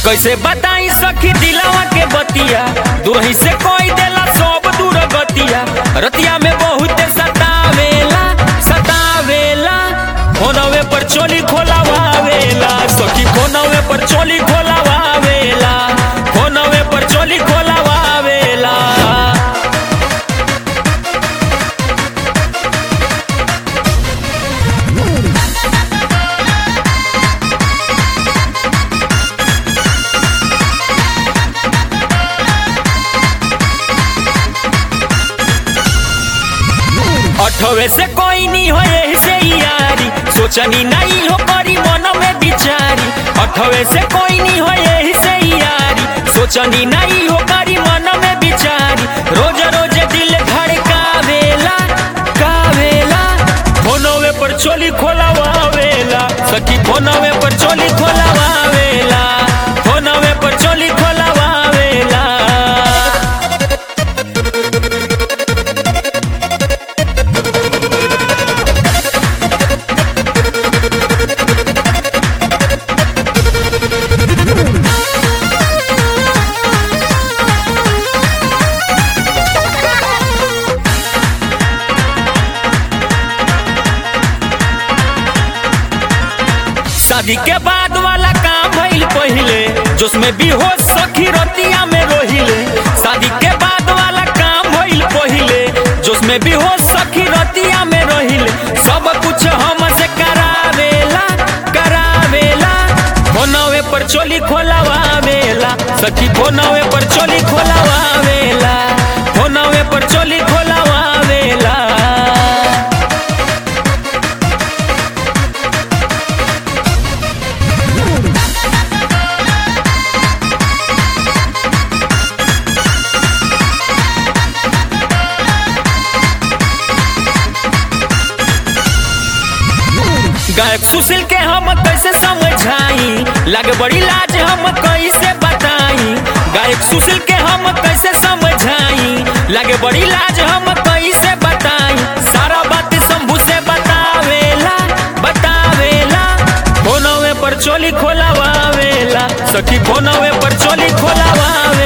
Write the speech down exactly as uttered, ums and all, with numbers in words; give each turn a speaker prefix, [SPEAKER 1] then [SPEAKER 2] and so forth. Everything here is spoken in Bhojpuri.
[SPEAKER 1] कैसे बताई सखी दिलावा के बतिया, दूरही से कोई देला सब दूर गतिया। रतिया में बहुत सतावेला सतावेला, फोनवे पर चोली खोलावावेला सखी, फोनवे पर चोली खोलावावेला, फोनवे पर चोली खोलावावेला। अठवे से कोई नहीं हो से यारी, सोचनी नहीं हो करी मन में बिचारी। अठवे से कोई नहीं हो से यारी, सोचनी नहीं हो करी मन में बिचारी। रोज रोज दिल धड़कावेला कावेला, फोनवे पर चोली खोलावावेला सखी, फोनवे पर चोली खोलावावेला, फोनवे पर चोली खोलावावेला। शादी के बाद वाला काम भइल पहिले, जोसमें भी हो सखी रतिया में रोहिले। शादी के बाद वाला काम भइल पहिले, जोसमें भी हो सखी रतिया में रोहिले। सब कुछ हमसे करावेला करावेला, फोनवे पर चोली खोलावावेला सखी, फोनवे पर चोली खोलावावेला, फोनवे पर चोली खोलावावेला। गायक सुशील के हम कैसे समझाई, लगे बड़ी लाज हम कैसे बताई। गायक सुशील के हम कैसे समझाई, लगे बड़ी लाज हम कैसे बताई। सारा बात शंभू से बतावेला बतावेला, फोनवे पर चोली खोलावावेला सखी, फोनवे पर चोली खोलावावेला।